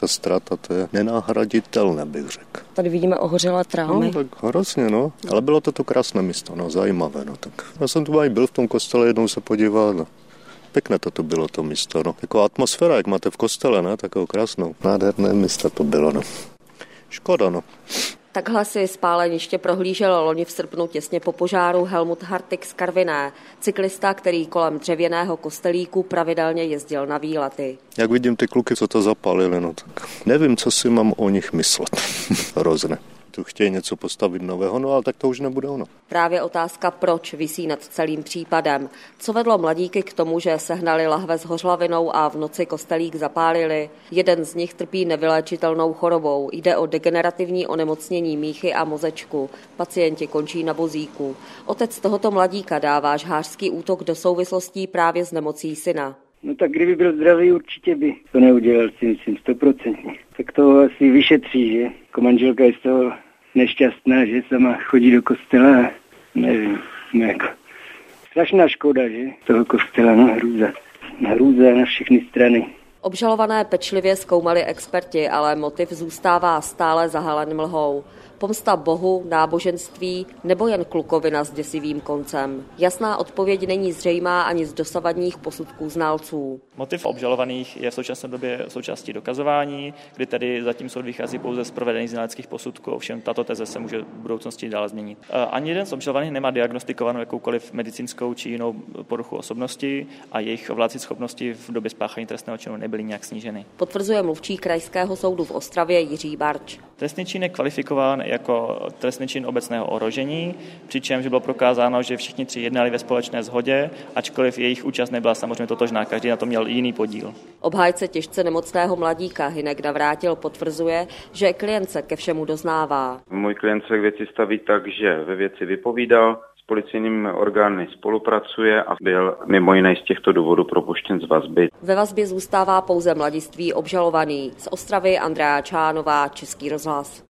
Ta ztráta, to je nenahraditelné, bych řekl. Tady vidíme ohořelé trámy. No, tak hrozně, no. Ale bylo to krásné místo, no, zajímavé, no. Tak já jsem tu byl v tom kostele jednou se podívat, no. Pěkné to bylo to místo, no. Taková atmosféra, jak máte v kostele, ne? Takovou krásnou. Nádherné místo to bylo, no. Škoda, no. Takhle si spáleniště prohlížel loni v srpnu těsně po požáru Helmut Hartig z Karviné, cyklista, který kolem dřevěného kostelíku pravidelně jezdil na výlety. Jak vidím ty kluky, co to zapálili, no tak nevím, co si mám o nich myslet. Hrozné. Tu chtějí něco postavit nového, no ale tak to už nebude ono. Právě otázka, proč visí nad celým případem. Co vedlo mladíky k tomu, že sehnali lahve s hořlavinou a v noci kostelík zapálili? Jeden z nich trpí nevyléčitelnou chorobou. Jde o degenerativní onemocnění míchy a mozečku. Pacienti končí na vozíku. Otec tohoto mladíka dává žhářský útok do souvislostí právě s nemocí syna. No tak kdyby byl zdravý, určitě by to neudělal, si myslím, 100%. Tak to asi vyšetří, že? Jako manželka je z toho nešťastná, že sama chodí do kostela a nevím, no jako strašná škoda, že? Toho kostela, no hrůza na všechny strany. Obžalované pečlivě zkoumali experti, ale motiv zůstává stále zahalen mlhou. Pomsta Bohu, náboženství nebo jen klukovina s děsivým koncem? Jasná odpověď není zřejmá ani z dosavadních posudků znalců. Motiv obžalovaných je v současné době součástí dokazování, kdy tedy zatím soud vychází pouze z provedených znaleckých posudků, ovšem tato teze se může v budoucnosti dále změnit. Ani jeden z obžalovaných nemá diagnostikovanou jakoukoliv medicínskou či jinou poruchu osobnosti a jejich ovládací schopnosti v době spáchání trestného činu nebyly nějak sníženy. Potvrzuje mluvčí Krajského soudu v Ostravě Jiří Barč. Trestný čin je kvalifikován jako trestný čin obecného ohrožení, přičemž bylo prokázáno, že všichni tři jednali ve společné shodě, ačkoliv jejich účast nebyla samozřejmě totožná, každý na to měl jiný podíl. Obhájce těžce nemocného mladíka Hynek Navrátil potvrzuje, že klient se ke všemu doznává. Můj klient se k věci staví tak, že ve věci vypovídal, s policejními orgány spolupracuje a byl mimo jiné z těchto důvodů propuštěn z vazby. Ve vazbě zůstává pouze mladiství obžalovaný. Z Ostravy Andrea Čánová, Český rozhlas.